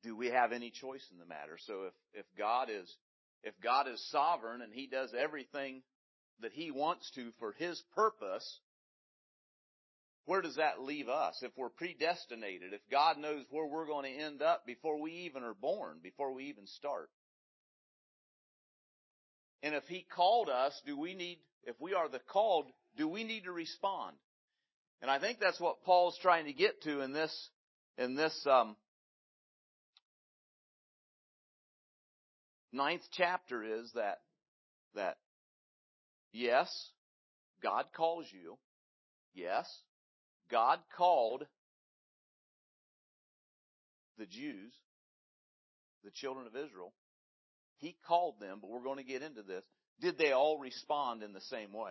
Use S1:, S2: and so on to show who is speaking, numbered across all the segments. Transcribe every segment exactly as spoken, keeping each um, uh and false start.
S1: do we have any choice in the matter? So if, if God is, if God is sovereign and He does everything that He wants to for His purpose, where does that leave us? If we're predestinated, if God knows where we're going to end up before we even are born, before we even start. And if He called us, do we need, if we are the called, do we need to respond? And I think that's what Paul's trying to get to in this, in this, um, ninth chapter is that, that, yes, God calls you. Yes, God called the Jews, the children of Israel. He called them, but we're going to get into this. Did they all respond in the same way?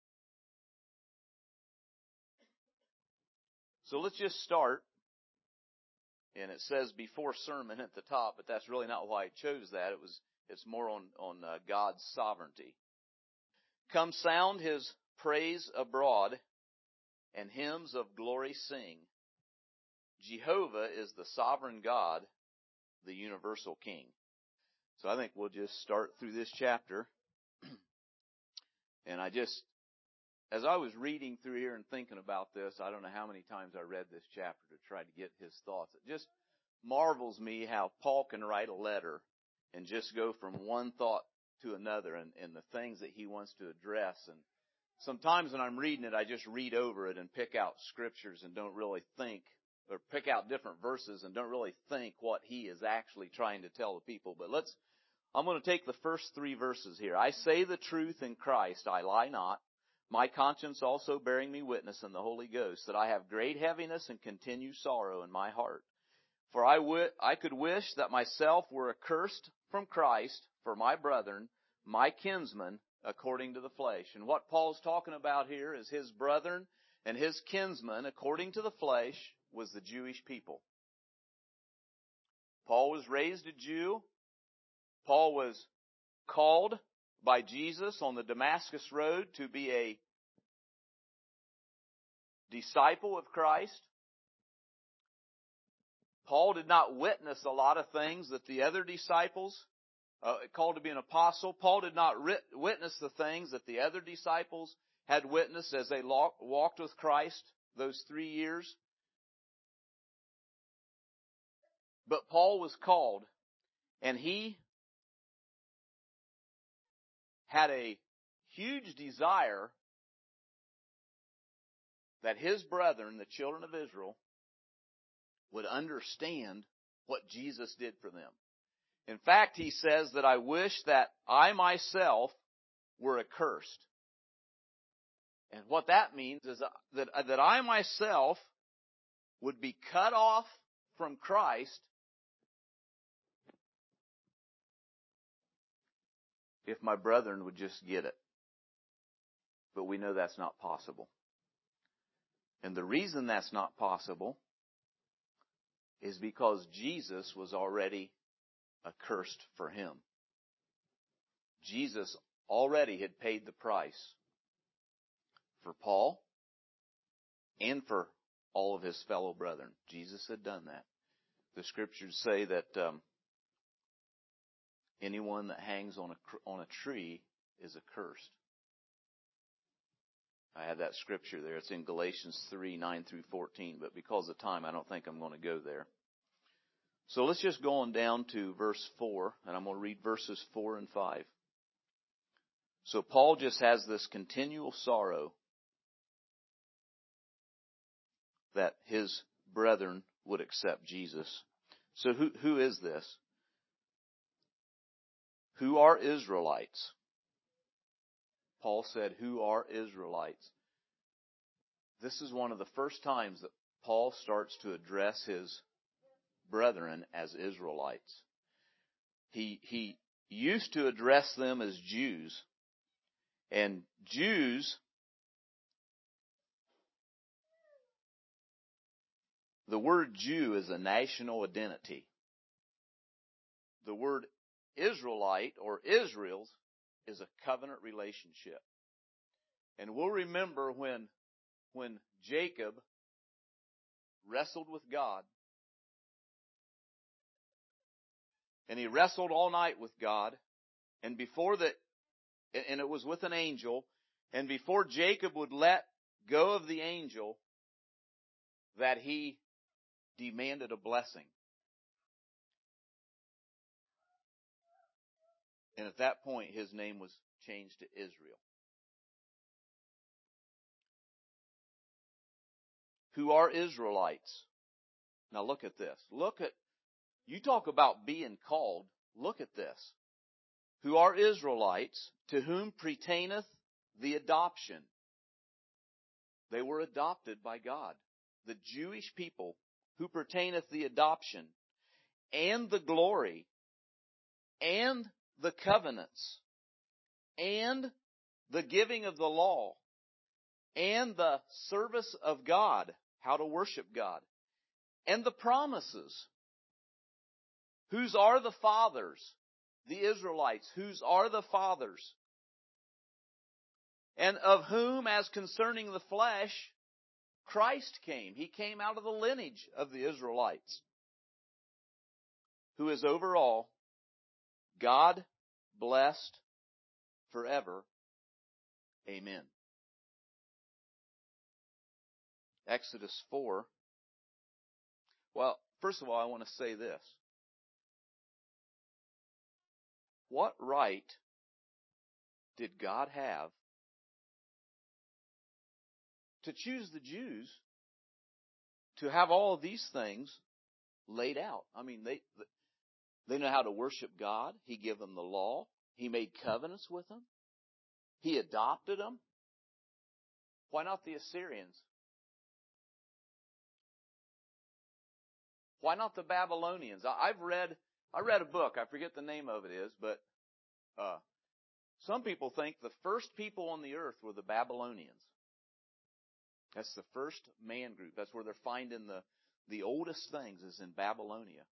S1: So let's just start. And it says before sermon at the top, but that's really not why I chose that. It was, it's more on, on uh, God's sovereignty. Come sound His praise abroad, and hymns of glory sing. Jehovah is the sovereign God, the universal King. So I think we'll just start through this chapter. And I just, as I was reading through here and thinking about this, I don't know how many times I read this chapter to try to get his thoughts. It just marvels me how Paul can write a letter and just go from one thought to another and, and the things that he wants to address. And sometimes when I'm reading it, I just read over it and pick out scriptures and don't really think, or pick out different verses and don't really think what he is actually trying to tell the people. But let's, I'm going to take the first three verses here. I say the truth in Christ, I lie not. My conscience also bearing me witness in the Holy Ghost, that I have great heaviness and continued sorrow in my heart. For I would, I could wish that myself were accursed from Christ for my brethren, my kinsmen, according to the flesh. And what Paul's talking about here is his brethren and his kinsmen, according to the flesh, was the Jewish people. Paul was raised a Jew. Paul was called by Jesus on the Damascus Road to be a disciple of Christ. Paul did not witness a lot of things that the other disciples, uh, called to be an apostle, Paul did not rit- witness the things that the other disciples had witnessed as they lo- walked with Christ those three years. But Paul was called, and he had a huge desire that his brethren, the children of Israel, would understand what Jesus did for them. In fact, he says that I wish that I myself were accursed. And what that means is that, that I myself would be cut off from Christ if my brethren would just get it. But we know that's not possible. And the reason that's not possible is because Jesus was already accursed for him. Jesus already had paid the price for Paul and for all of his fellow brethren. Jesus had done that. The scriptures say that um, anyone that hangs on a on a tree is accursed. I have that scripture there. It's in Galatians three, nine through fourteen, but because of time, I don't think I'm going to go there. So let's just go on down to verse four, and I'm going to read verses four and five. So Paul just has this continual sorrow that his brethren would accept Jesus. So who, who is this? Who are Israelites? Paul said, who are Israelites? This is one of the first times that Paul starts to address his brethren as Israelites. He, he used to address them as Jews. And Jews, the word Jew is a national identity. The word Israelite or Israel's is a covenant relationship. And we'll remember when, when Jacob wrestled with God And he wrestled all night with God. And before that, and it was with an angel, and before Jacob would let go of the angel, that he demanded a blessing. And at that point, his name was changed to Israel. Who are Israelites? Now look at this. Look at, you talk about being called. Look at this. Who are Israelites, to whom pertaineth the adoption. They were adopted by God. The Jewish people, who pertaineth the adoption, and the glory, and the covenants, and the giving of the law, and the service of God, how to worship God, and the promises. Whose are the fathers? The Israelites. Whose are the fathers? And of whom, as concerning the flesh, Christ came. He came out of the lineage of the Israelites. Who is over all, God blessed forever. Amen. Exodus four. Well, first of all, I want to say this. What right did God have to choose the Jews to have all of these things laid out? I mean, they they know how to worship God. He gave them the law. He made covenants with them. He adopted them. Why not the Assyrians? Why not the Babylonians? I've read, I read a book. I forget the name of it is, but uh, some people think the first people on the earth were the Babylonians. That's the first man group. That's where they're finding the, the oldest things is in Babylonia.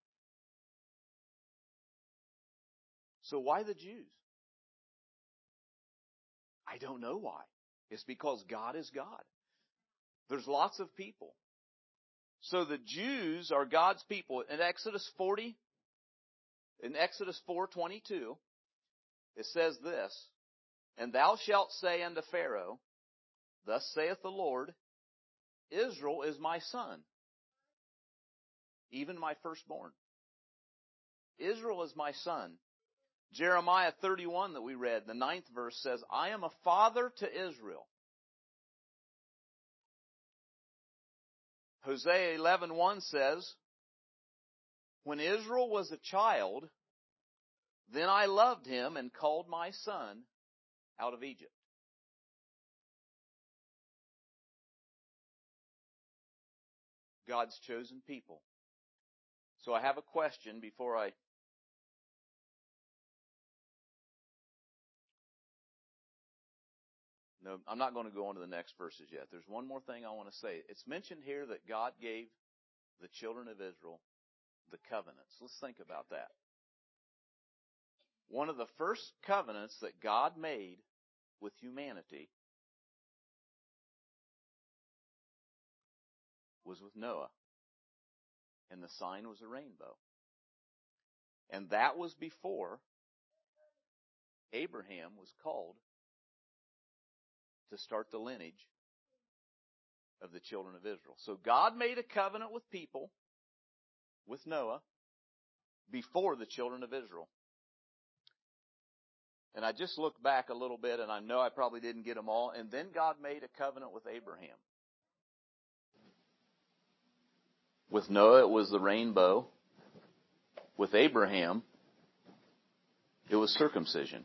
S1: So why the Jews? I don't know why. It's because God is God. There's lots of people. So the Jews are God's people. In Exodus forty, in Exodus four twenty-two, it says this, and thou shalt say unto Pharaoh, thus saith the Lord, Israel is my son, even my firstborn. Israel is my son. Jeremiah thirty-one that we read, the ninth verse says, I am a father to Israel. Hosea eleven one says, when Israel was a child, then I loved him and called my son out of Egypt. God's chosen people. So I have a question before I No, I'm not going to go on to the next verses yet. There's one more thing I want to say. It's mentioned here that God gave the children of Israel the covenants. Let's think about that. One of the first covenants that God made with humanity was with Noah. And the sign was a rainbow. And that was before Abraham was called to start the lineage of the children of Israel. So God made a covenant with people, with Noah, before the children of Israel. And I just looked back a little bit, and I know I probably didn't get them all. And then God made a covenant with Abraham. With Noah, it was the rainbow. With Abraham, it was circumcision.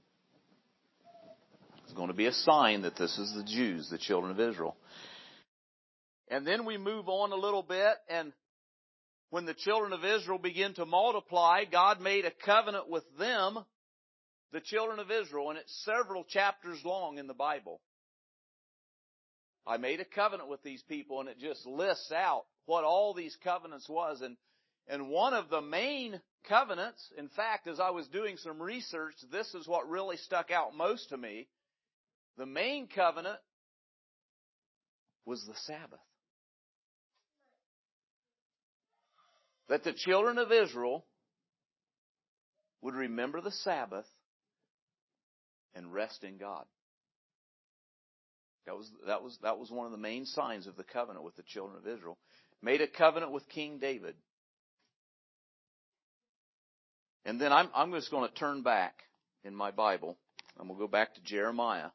S1: It's going to be a sign that this is the Jews, the children of Israel. And then we move on a little bit, and when the children of Israel begin to multiply, God made a covenant with them, the children of Israel, and it's several chapters long in the Bible. I made a covenant with these people, and it just lists out what all these covenants was. And, and one of the main covenants, in fact, as I was doing some research, this is what really stuck out most to me. The main covenant was the Sabbath. That the children of Israel would remember the Sabbath and rest in God. That was, that was, that was one of the main signs of the covenant with the children of Israel. Made a covenant with King David. And then I'm, I'm just going to turn back in my Bible, and we'll go back to Jeremiah.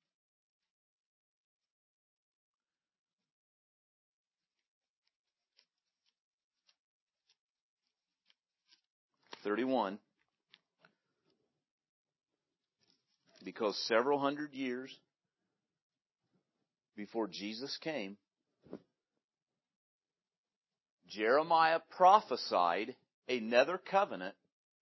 S1: thirty-one. Because several hundred years before Jesus came, Jeremiah prophesied another covenant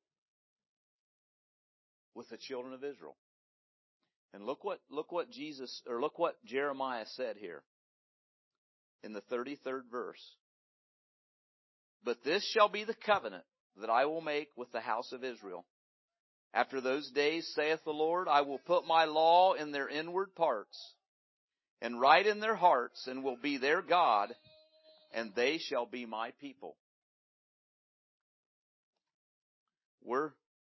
S1: with the children of Israel. And look what look what Jesus or look what Jeremiah said here in the thirty-third verse. But this shall be the covenant that I will make with the house of Israel. After those days, saith the Lord, I will put my law in their inward parts, and write in their hearts, and will be their God, and they shall be my people. We're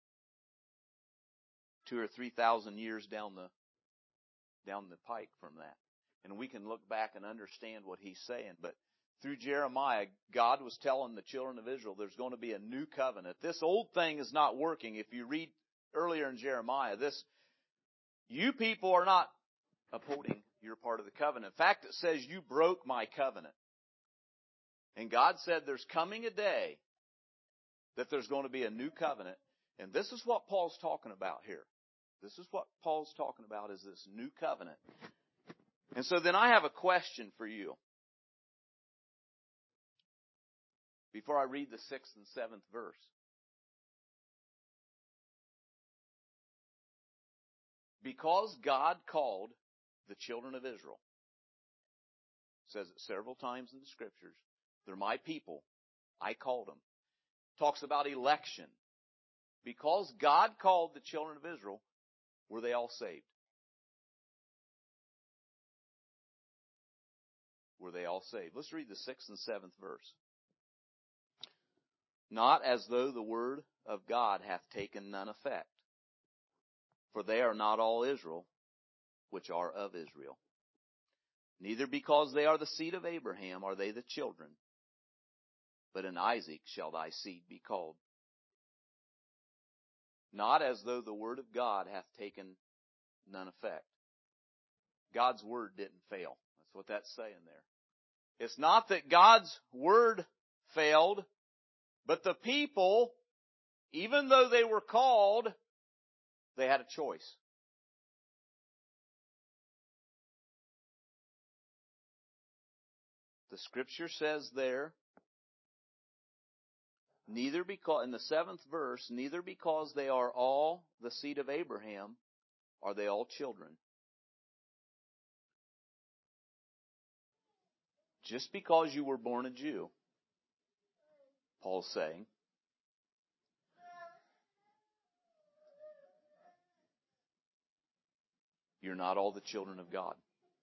S1: two or three thousand years down the down the pike from that. And we can look back and understand what he's saying. But through Jeremiah, God was telling the children of Israel there's going to be a new covenant. This old thing is not working. If you read earlier in Jeremiah, this, you people are not upholding your part of the covenant. In fact, it says you broke my covenant. And God said there's coming a day that there's going to be a new covenant. And this is what Paul's talking about here. This is what Paul's talking about, is this new covenant. And so then I have a question for you. Before I read the sixth and seventh verse. Because God called the children of Israel, says it several times in the Scriptures, they're my people, I called them. Talks about election. Because God called the children of Israel, were they all saved? Were they all saved? Let's read the sixth and seventh verse. Not as though the word of God hath taken none effect. For they are not all Israel, which are of Israel. Neither because they are the seed of Abraham are they the children, but in Isaac shall thy seed be called. Not as though the word of God hath taken none effect. God's word didn't fail. That's what that's saying there. It's not that God's word failed, but the people, even though they were called, they had a choice. The Scripture says there, neither because, in the seventh verse, neither because they are all the seed of Abraham are they all children. Just because you were born a Jew, Paul's saying, you're not all the children of God.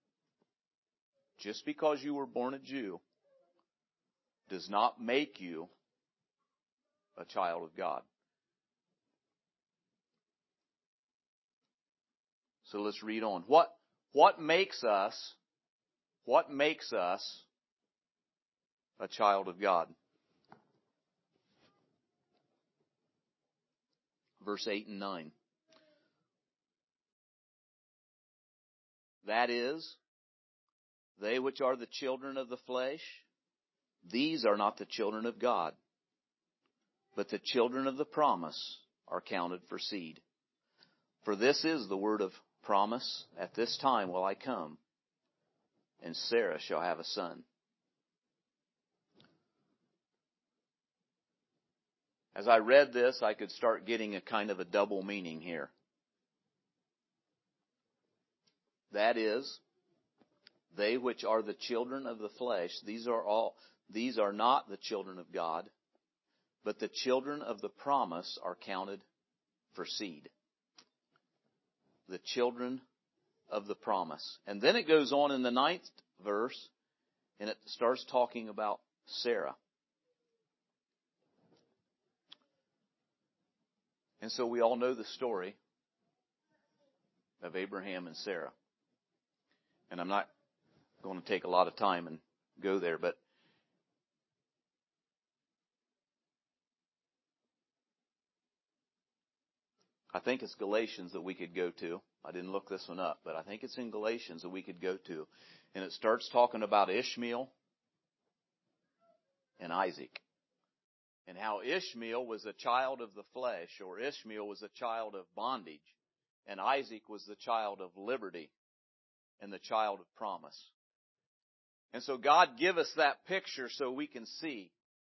S1: Just because you were born a Jew does not make you a child of God. So let's read on. What, what makes us, what makes us a child of God? Verse eight and nine. That is, they which are the children of the flesh, these are not the children of God, but the children of the promise are counted for seed. For this is the word of promise, at this time will I come, and Sarah shall have a son. As I read this, I could start getting a kind of a double meaning here. That is, they which are the children of the flesh, these are all, these are not the children of God, but the children of the promise are counted for seed. The children of the promise. And then it goes on in the ninth verse, and it starts talking about Sarah. And so we all know the story of Abraham and Sarah. And I'm not going to take a lot of time and go there, but I think it's Galatians that we could go to. I didn't look this one up, but I think it's in Galatians that we could go to. And it starts talking about Ishmael and Isaac. And how Ishmael was a child of the flesh, or Ishmael was a child of bondage, and Isaac was the child of liberty and the child of promise. And so God give us that picture so we can see.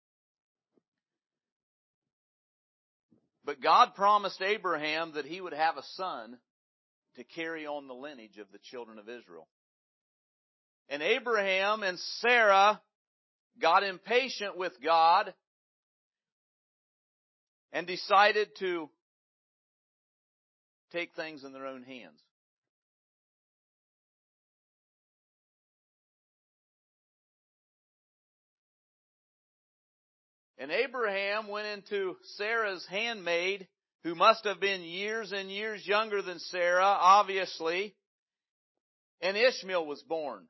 S1: But God promised Abraham that he would have a son to carry on the lineage of the children of Israel. And Abraham and Sarah got impatient with God and decided to take things in their own hands. And Abraham went into Sarah's handmaid, who must have been years and years younger than Sarah, obviously, and Ishmael was born.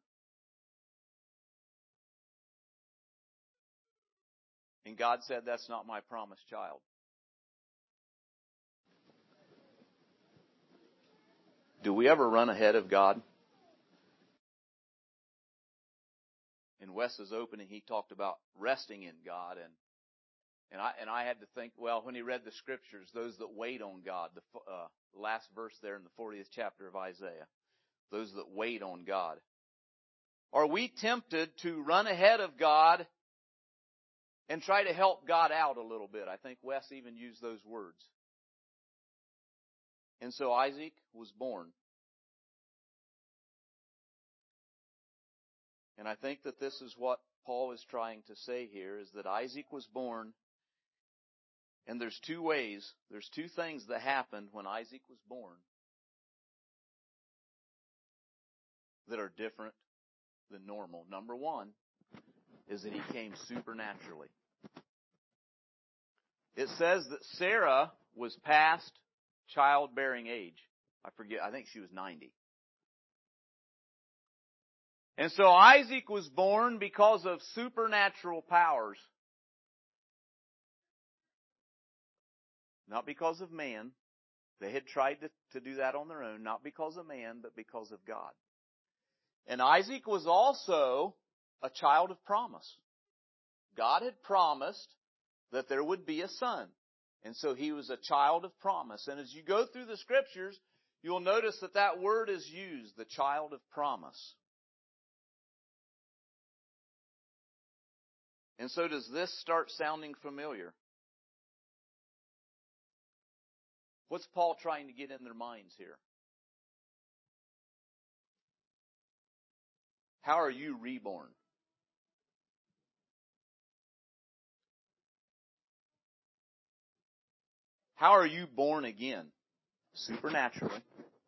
S1: And God said, that's not my promised child. Do we ever run ahead of God? In Wes's opening, he talked about resting in God, and and I and I had to think, well, when he read the scriptures, those that wait on God, the uh, last verse there in the fortieth chapter of Isaiah, those that wait on God. Are we tempted to run ahead of God and try to help God out a little bit? I think Wes even used those words. And so Isaac was born. And I think that this is what Paul is trying to say here, is that Isaac was born. And there's two ways, there's two things that happened when Isaac was born that are different than normal. Number one is that he came supernaturally. It says that Sarah was past childbearing age. I forget, I think she was ninety. And so Isaac was born because of supernatural powers. Not because of man. They had tried to, to do that on their own, not because of man, but because of God. And Isaac was also a child of promise. God had promised that there would be a son. And so he was a child of promise. And as you go through the scriptures, you'll notice that that word is used, the child of promise. And so does this start sounding familiar? What's Paul trying to get in their minds here? How are you reborn? How are you born again? Supernaturally.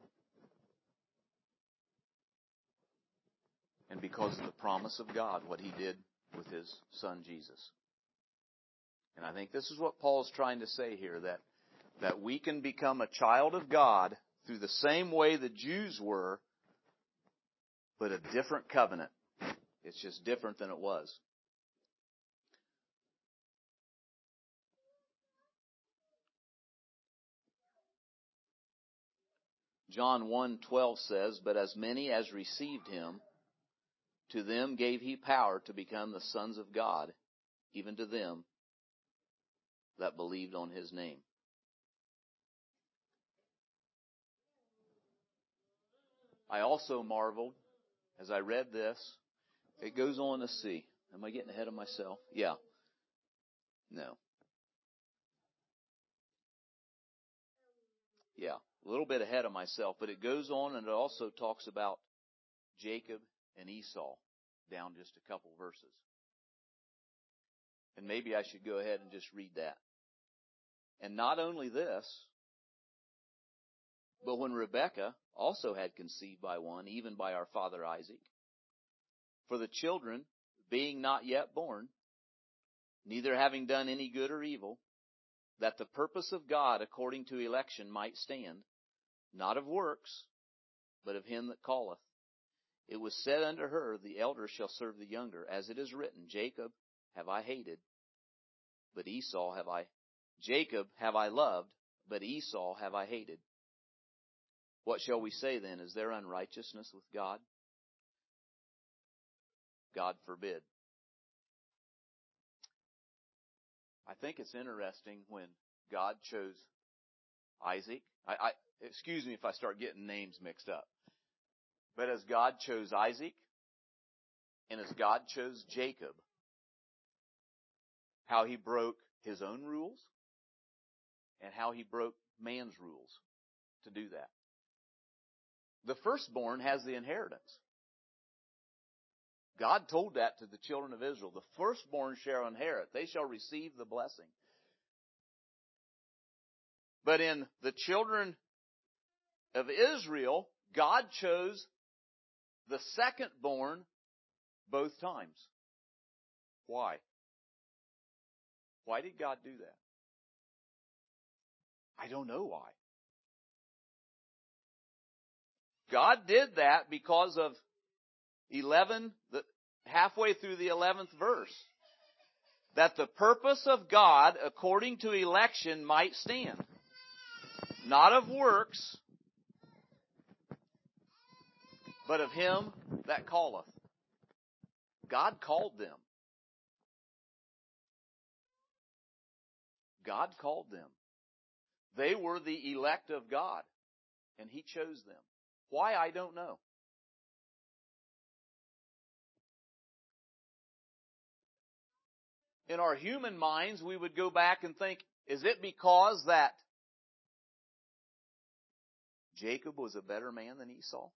S1: And because of the promise of God, what he did with his son Jesus. And I think this is what Paul's trying to say here, that, that we can become a child of God through the same way the Jews were, but a different covenant. It's just different than it was. John one twelve says, "But as many as received him, to them gave he power to become the sons of God, even to them that believed on his name." I also marveled as I read this. It goes on to see. Am I getting ahead of myself? Yeah. No. Yeah. A little bit ahead of myself, but it goes on and it also talks about Jacob and Esau down just a couple verses. And maybe I should go ahead and just read that. And not only this, but when Rebekah also had conceived by one, even by our father Isaac, for the children being not yet born, neither having done any good or evil, that the purpose of God according to election might stand, not of works, but of him that calleth. It was said unto her, the elder shall serve the younger, as it is written, Jacob have I hated, but Esau have I, Jacob have I loved, but Esau have I hated. What shall we say then? Is there unrighteousness with God? God forbid. I think it's interesting when God chose Isaac. I, I excuse me if I start getting names mixed up. But as God chose Isaac, and as God chose Jacob, how he broke his own rules, and how he broke man's rules to do that. The firstborn has the inheritance. God told that to the children of Israel. The firstborn shall inherit. They shall receive the blessing. But in the children of Israel, God chose the secondborn both times. Why? Why did God do that? I don't know why. God did that because of eleven, the, halfway through the eleventh verse. That the purpose of God according to election might stand. Not of works, but of him that calleth. God called them. God called them. They were the elect of God, and he chose them. Why, I don't know. In our human minds, we would go back and think, is it because that Jacob was a better man than Esau?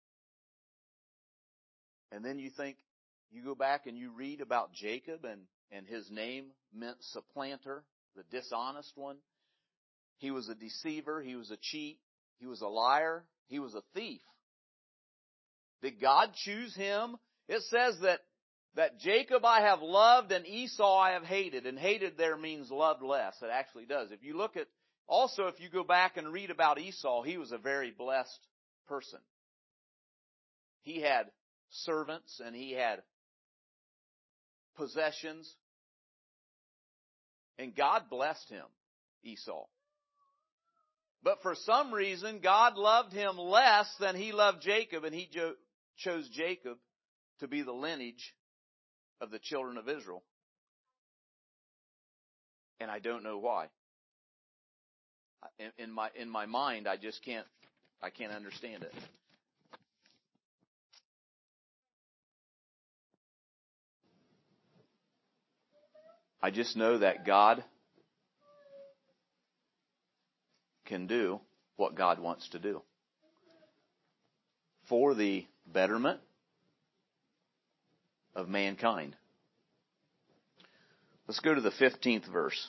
S1: And then you think, you go back and you read about Jacob, and, and his name meant supplanter, the dishonest one. He was a deceiver. He was a cheat. He was a liar. He was a thief. Did God choose him? It says that, that Jacob I have loved and Esau I have hated. And hated there means loved less. It actually does. If you look at, also if you go back and read about Esau, he was a very blessed person. He had servants and he had possessions. And God blessed him, Esau. But for some reason, God loved him less than he loved Jacob, and he jo- chose Jacob to be the lineage of the children of Israel. And I don't know why. In, in my in my mind, I just can't I can't understand it. I just know that God can do what God wants to do for the betterment of mankind. Let's go to the fifteenth verse.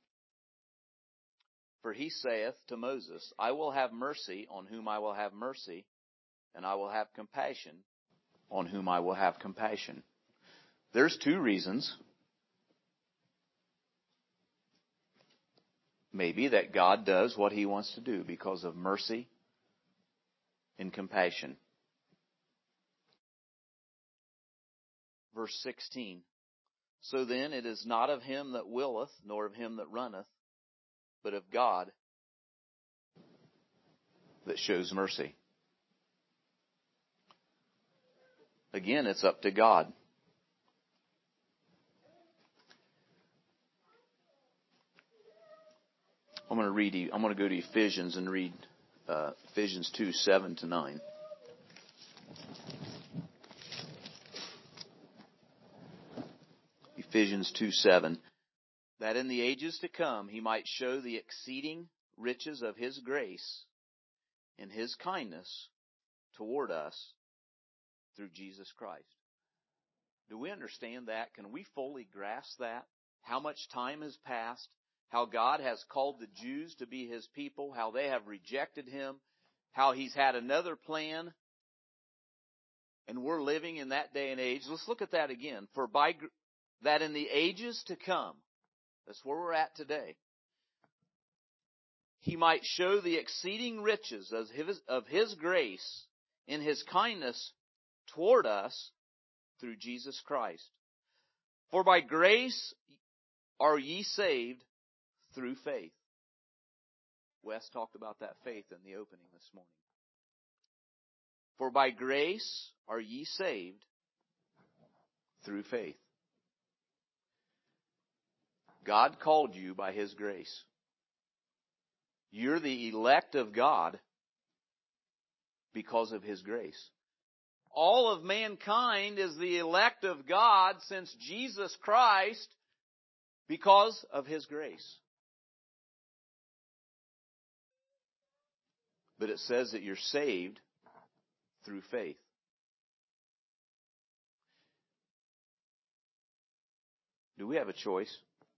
S1: For he saith to Moses, I will have mercy on whom I will have mercy, and I will have compassion on whom I will have compassion. There's two reasons. Maybe that God does what he wants to do because of mercy and compassion. Verse sixteen. So then it is not of him that willeth, nor of him that runneth, but of God that shows mercy. Again, it's up to God. I'm going to read. I'm going to go to Ephesians and read uh, Ephesians two seven to nine. Ephesians two seven. That in the ages to come he might show the exceeding riches of his grace and his kindness toward us through Jesus Christ. Do we understand that? Can we fully grasp that? How much time has passed? How God has called the Jews to be his people, how they have rejected him, how he's had another plan, and we're living in that day and age. Let's look at that again. For by that in the ages to come, that's where we're at today, He might show the exceeding riches of his, of his grace in his kindness toward us through Jesus Christ. For by grace are ye saved through faith. Wes talked about that faith in the opening this morning. For by grace are ye saved through faith. God called you by His grace. You're the elect of God because of His grace. All of mankind is the elect of God since Jesus Christ because of His grace. But it says that you're saved through faith. Do we have a choice?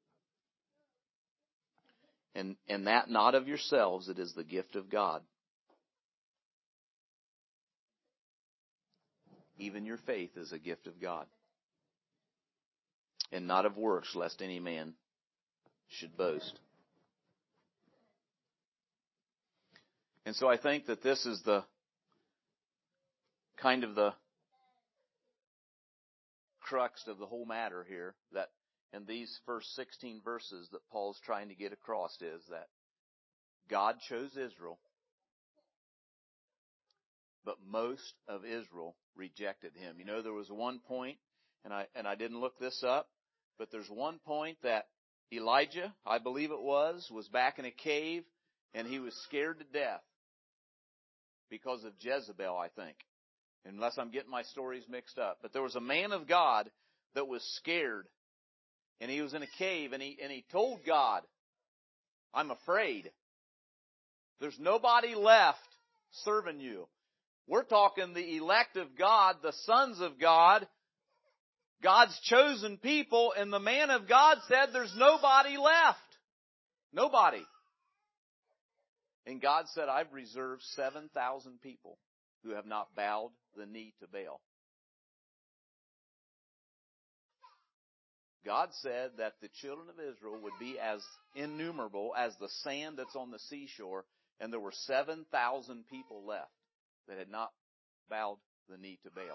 S1: And, and that not of yourselves, it is the gift of God. Even your faith is a gift of God. And not of works, lest any man should boast. And so I think that this is the kind of the crux of the whole matter here, that in these first sixteen verses that Paul's trying to get across is that God chose Israel, but most of Israel rejected Him. You know, there was one point, and I and I didn't look this up, but there's one point that Elijah, I believe it was, was back in a cave, and he was scared to death because of Jezebel, I think. Unless I'm getting my stories mixed up. But there was a man of God that was scared. And he was in a cave, and he, and he told God, I'm afraid. There's nobody left serving you. We're talking the elect of God, the sons of God, God's chosen people, and the man of God said there's nobody left. Nobody. And God said, I've reserved seven thousand people who have not bowed the knee to Baal. God said that the children of Israel would be as innumerable as the sand that's on the seashore, and there were seven thousand people left that had not bowed the knee to Baal.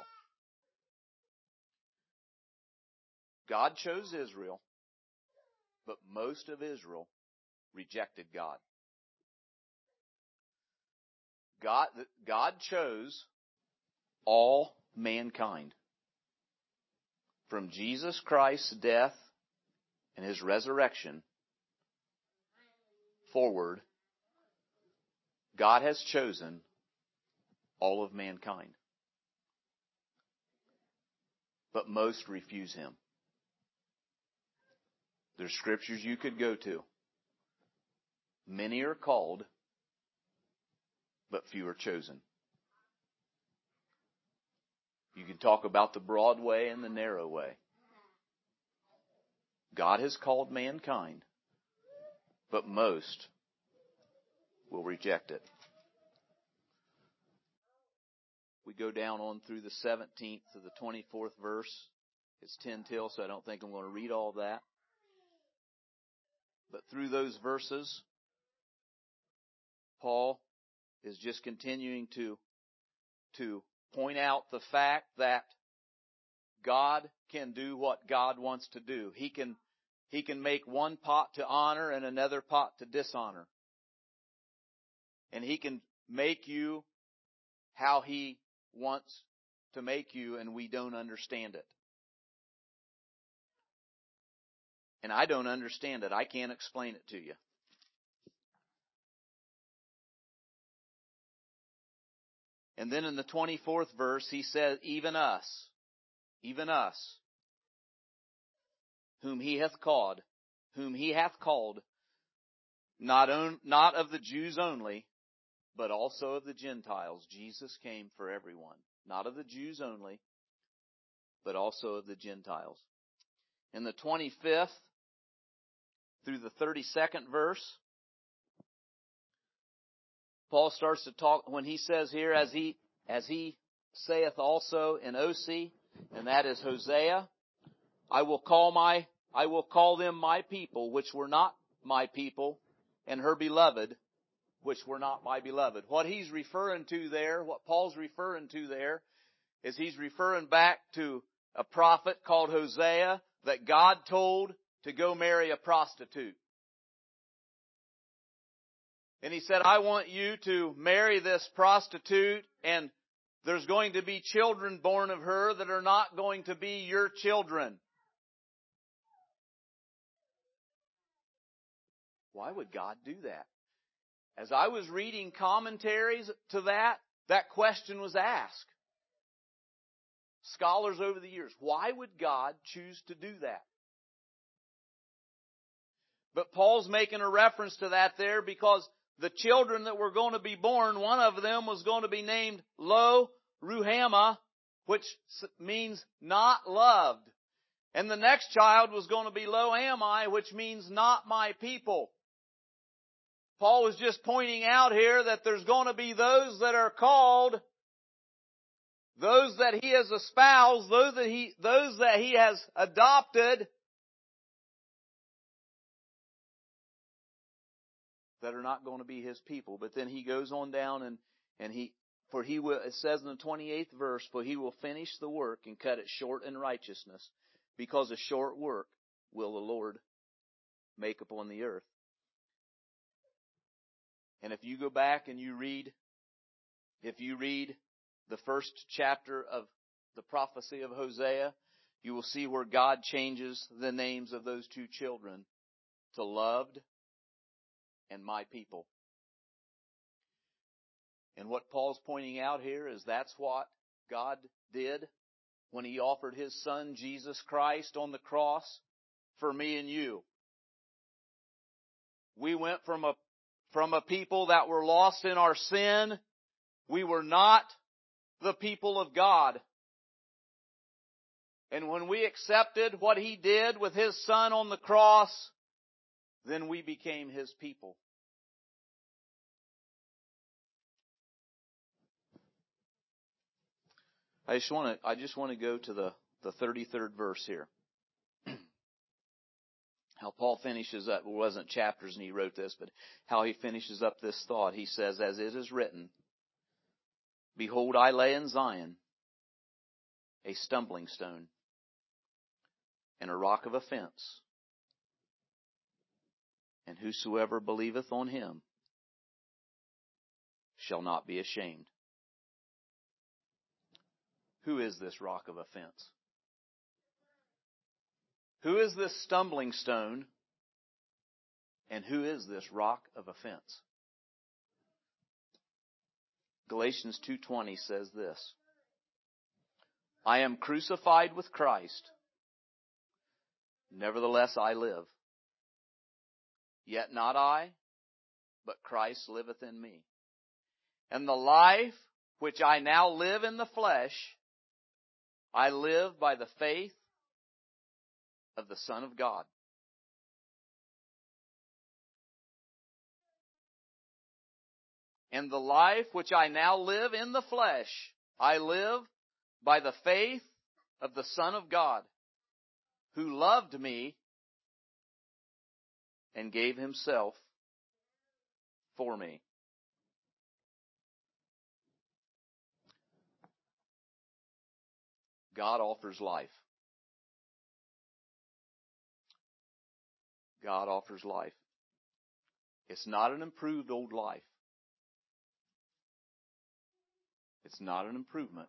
S1: God chose Israel, but most of Israel rejected God. God, God chose all mankind. From Jesus Christ's death and His resurrection forward, God has chosen all of mankind. But most refuse Him. There's scriptures you could go to. Many are called, but few are chosen. You can talk about the broad way and the narrow way. God has called mankind, but most will reject it. We go down on through the seventeenth to the twenty-fourth verse. It's ten till, so I don't think I'm going to read all that. But through those verses, Paul is just continuing to, to point out the fact that God can do what God wants to do. He can, he can make one pot to honor and another pot to dishonor. And He can make you how He wants to make you, and we don't understand it. And I don't understand it. I can't explain it to you. And then in the twenty-fourth verse, he says, even us, even us, whom He hath called, whom He hath called, not, on, not of the Jews only, but also of the Gentiles. Jesus came for everyone. Not of the Jews only, but also of the Gentiles. In the twenty-fifth through the thirty-second verse, Paul starts to talk, when he says here, as he, as he saith also in Osee, and that is Hosea, I will call my, I will call them my people, which were not my people, and her beloved, which were not my beloved. What he's referring to there, what Paul's referring to there, is he's referring back to a prophet called Hosea that God told to go marry a prostitute. And he said, I want you to marry this prostitute, and there's going to be children born of her that are not going to be your children. Why would God do that? As I was reading commentaries to that, that question was asked. Scholars over the years, why would God choose to do that? But Paul's making a reference to that there because the children that were going to be born, one of them was going to be named Lo Ruhamah, which means not loved. And the next child was going to be Lo Ammi, which means not my people. Paul was just pointing out here that there's going to be those that are called, those that he has espoused, those that he, those that he has adopted, that are not going to be his people. But then he goes on down and, and he, for he will, it says in the twenty-eighth verse, for he will finish the work and cut it short in righteousness, because a short work will the Lord make upon the earth. And if you go back and you read, if you read the first chapter of the prophecy of Hosea, you will see where God changes the names of those two children to loved and my people. And what Paul's pointing out here is that's what God did when He offered His Son, Jesus Christ, on the cross for me and you. We went from a From a people that were lost in our sin. We were not the people of God. And when we accepted what He did with His Son on the cross, then we became His people. I just want to, I just want to go to the, the thirty-third verse here. How Paul finishes up, it wasn't chapters and he wrote this, but how he finishes up this thought. He says, as it is written, behold, I lay in Zion a stumbling stone and a rock of offense, and whosoever believeth on him shall not be ashamed. Who is this rock of offense? Who is this stumbling stone? And who is this rock of offense? Galatians two twenty says this, I am crucified with Christ. Nevertheless I live. Yet not I, but Christ liveth in me. And the life which I now live in the flesh, I live by the faith of the Son of God. And the life which I now live in the flesh, I live by the faith of the Son of God, who loved me and gave Himself for me. God offers life. God offers life. It's not an improved old life. It's not an improvement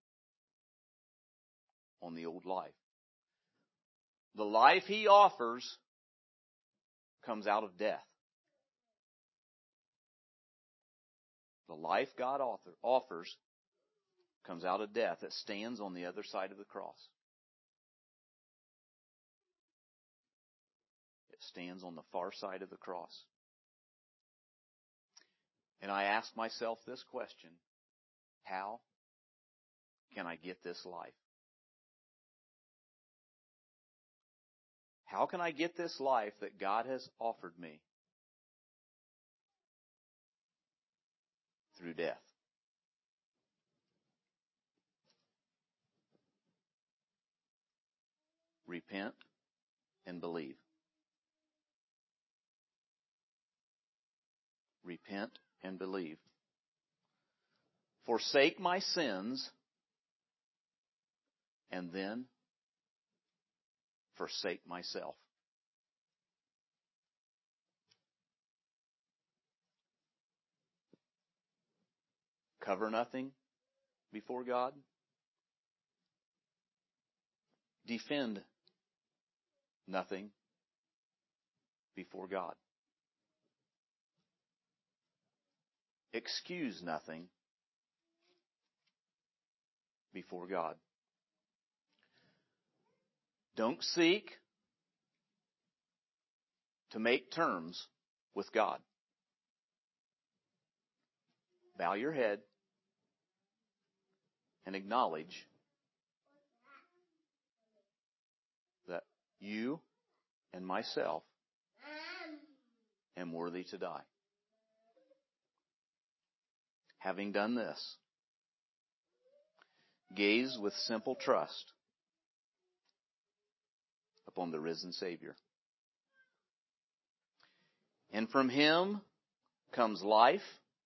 S1: on the old life. The life He offers comes out of death. The life God author, offers comes out of death. It stands on the other side of the cross. It stands on the far side of the cross. And I ask myself this question, how can I get this life? How can I get this life that God has offered me? Through death. Repent and believe. repent and believe. Forsake my sins, and then forsake myself. Cover nothing before God. Defend nothing before God. Excuse nothing before God. Don't seek to make terms with God. Bow your head and acknowledge that you and myself am worthy to die. Having done this, gaze with simple trust upon the risen Savior. And from Him comes life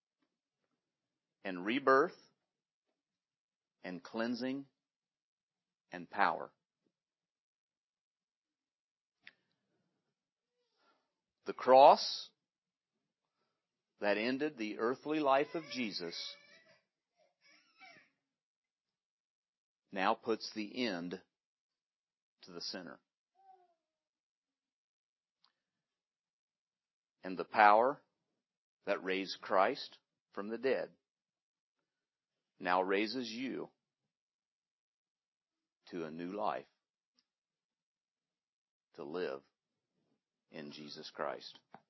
S1: and rebirth and cleansing and power. The cross that ended the earthly life of Jesus now puts the end to the sinner. And the power that raised Christ from the dead now raises you to a new life, to live in Jesus Christ.